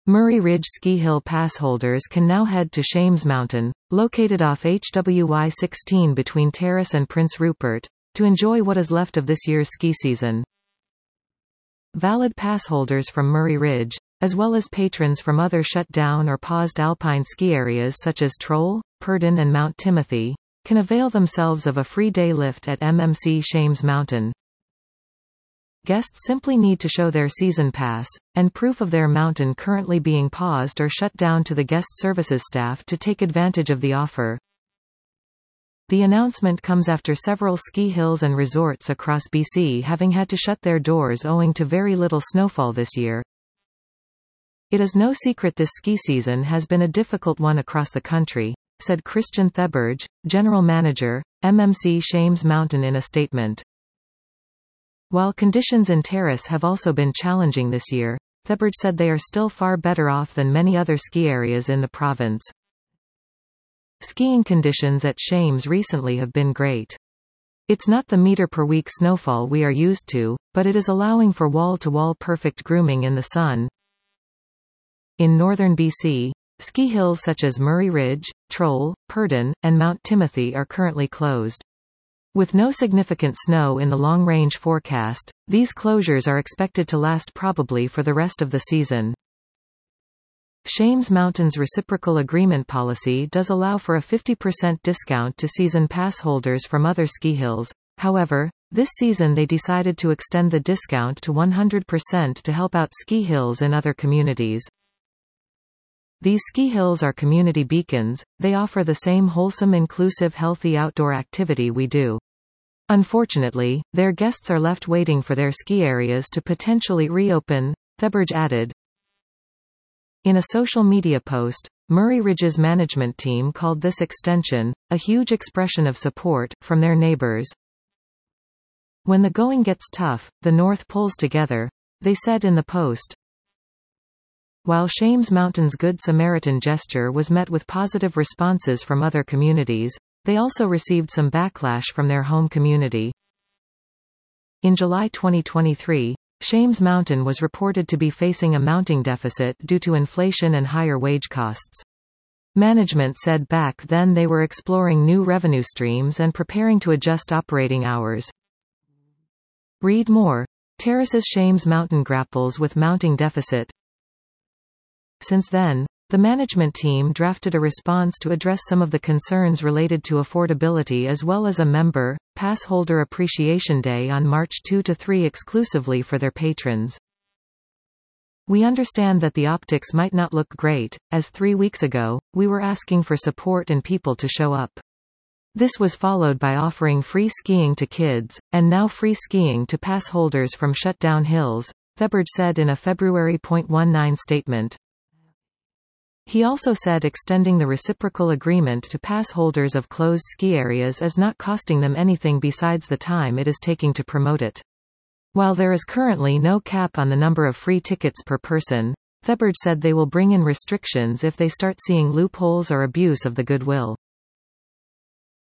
Murray Ridge ski hill pass holders can now head to Shames Mountain, located off HWY 16 between Terrace and Prince Rupert, to enjoy what is left of this year's ski season. Valid pass holders from Murray Ridge, as well as patrons from other shut down or paused alpine ski areas such as Troll, Purdon and Mount Timothy, can avail themselves of a free day lift at MMC Shames Mountain. Guests simply need to show their season pass, and proof of their mountain currently being paused or shut down to the guest services staff to take advantage of the offer. The announcement comes after several ski hills and resorts across BC having had to shut their doors owing to very little snowfall this year. It is no secret this ski season has been a difficult one across the country, said Christian Theberge, General Manager, MMC Shames Mountain in a statement. While conditions in Terrace have also been challenging this year, Theberge said they are still far better off than many other ski areas in the province. Skiing conditions at Shames recently have been great. It's not the meter-per-week snowfall we are used to, but it is allowing for wall-to-wall perfect grooming in the sun. In northern BC, ski hills such as Murray Ridge, Troll, Purdon, and Mount Timothy are currently closed. With no significant snow in the long-range forecast, these closures are expected to last probably for the rest of the season. Shames Mountain's reciprocal agreement policy does allow for a 50% discount to season pass holders from other ski hills. However, this season they decided to extend the discount to 100% to help out ski hills in other communities. These ski hills are community beacons. They offer the same wholesome, inclusive, healthy outdoor activity we do. Unfortunately, their guests are left waiting for their ski areas to potentially reopen, Theberge added. In a social media post, Murray Ridge's management team called this extension a huge expression of support from their neighbors. When the going gets tough, the North pulls together, they said in the post. While Shames Mountain's Good Samaritan gesture was met with positive responses from other communities, they also received some backlash from their home community. In July 2023, Shames Mountain was reported to be facing a mounting deficit due to inflation and higher wage costs. Management said back then they were exploring new revenue streams and preparing to adjust operating hours. Read more. Terrace's Shames Mountain grapples with mounting deficit. Since then, the management team drafted a response to address some of the concerns related to affordability as well as a member, pass holder appreciation day on March 2 to 3 exclusively for their patrons. We understand that the optics might not look great, as 3 weeks ago, we were asking for support and people to show up. This was followed by offering free skiing to kids, and now free skiing to pass holders from shut-down hills, Theberge said in a February 19 statement. He also said extending the reciprocal agreement to pass holders of closed ski areas is not costing them anything besides the time it is taking to promote it. While there is currently no cap on the number of free tickets per person, Theberge said they will bring in restrictions if they start seeing loopholes or abuse of the goodwill.